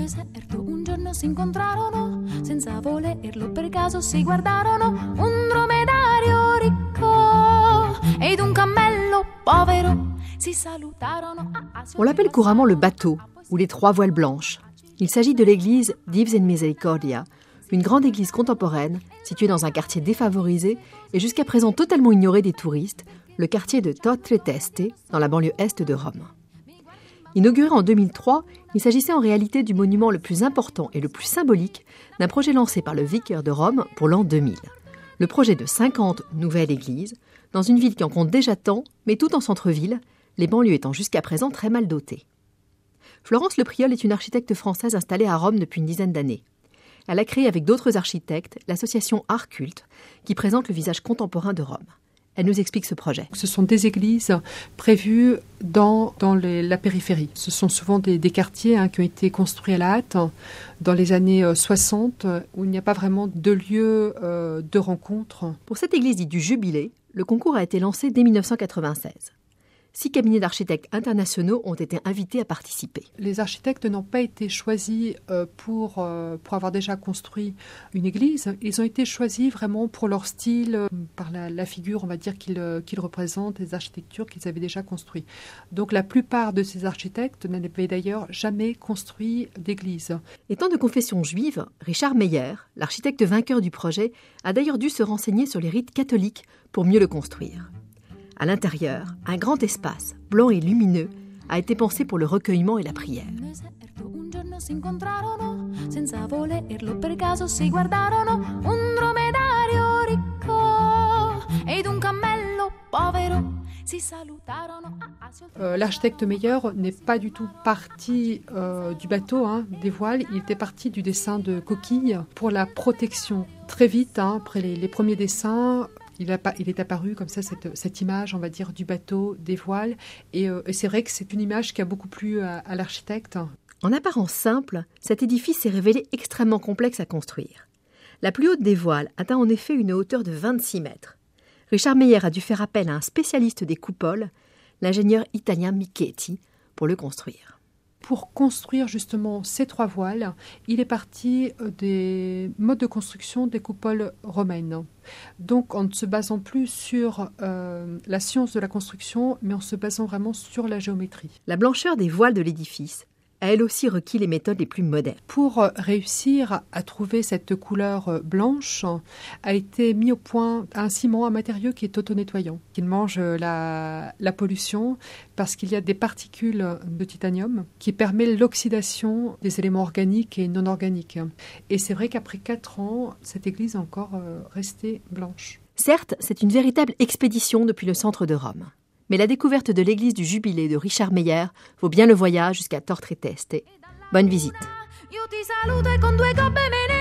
deserto un giorno si incontrarono, senza volerlo per caso si guardarono, un dromedario ricco ed un cammello povero si salutarono. On l'appelle couramment le bateau ou les trois voiles blanches. Il s'agit de l'église Dives en Misericordia, une grande église contemporaine située dans un quartier défavorisé et jusqu'à présent totalement ignoré des touristes, le quartier de Torre Teste, dans la banlieue est de Rome. Inauguré en 2003, il s'agissait en réalité du monument le plus important et le plus symbolique d'un projet lancé par le vicaire de Rome pour l'an 2000. Le projet de 50 nouvelles églises, dans une ville qui en compte déjà tant, mais tout en centre-ville, les banlieues étant jusqu'à présent très mal dotées. Florence Le Priol est une architecte française installée à Rome depuis une dizaine d'années. Elle a créé avec d'autres architectes l'association Art Culte, qui présente le visage contemporain de Rome. Elle nous explique ce projet. Ce sont des églises prévues dans la périphérie. Ce sont souvent des quartiers qui ont été construits à la hâte dans les années 60, où il n'y a pas vraiment de lieu de rencontre. Pour cette église dite du Jubilé, le concours a été lancé dès 1996. 6 cabinets d'architectes internationaux ont été invités à participer. Les architectes n'ont pas été choisis pour avoir déjà construit une église. Ils ont été choisis vraiment pour leur style, par la figure, on va dire, qu'ils représentent, les architectures qu'ils avaient déjà construites. Donc la plupart de ces architectes n'avaient d'ailleurs jamais construit d'église. Étant de confession juive, Richard Meyer, l'architecte vainqueur du projet, a d'ailleurs dû se renseigner sur les rites catholiques pour mieux le construire. À l'intérieur, un grand espace, blanc et lumineux, a été pensé pour le recueillement et la prière. L'architecte Meyer n'est pas du tout parti du bateau, des voiles. Il était parti du dessin de coquilles pour la protection. Très vite, après les premiers dessins, il est apparu comme ça cette image, on va dire, du bateau, des voiles. Et c'est vrai que c'est une image qui a beaucoup plu à l'architecte. En apparence simple, cet édifice s'est révélé extrêmement complexe à construire. La plus haute des voiles atteint en effet une hauteur de 26 mètres. Richard Meyer a dû faire appel à un spécialiste des coupoles, l'ingénieur italien Michetti, pour le construire. Pour construire justement ces 3 voiles, il est parti des modes de construction des coupoles romaines. Donc en ne se basant plus sur la science de la construction, mais en se basant vraiment sur la géométrie. La blancheur des voiles de l'édifice a elle aussi requis les méthodes les plus modernes. Pour réussir à trouver cette couleur blanche, a été mis au point un ciment, un matériau qui est auto-nettoyant, qui mange la pollution parce qu'il y a des particules de titanium qui permettent l'oxydation des éléments organiques et non organiques. Et c'est vrai qu'après 4 ans, cette église est encore restée blanche. Certes, c'est une véritable expédition depuis le centre de Rome. Mais la découverte de l'église du Jubilé de Richard Meyer vaut bien le voyage jusqu'à Torre Teste. Bonne visite.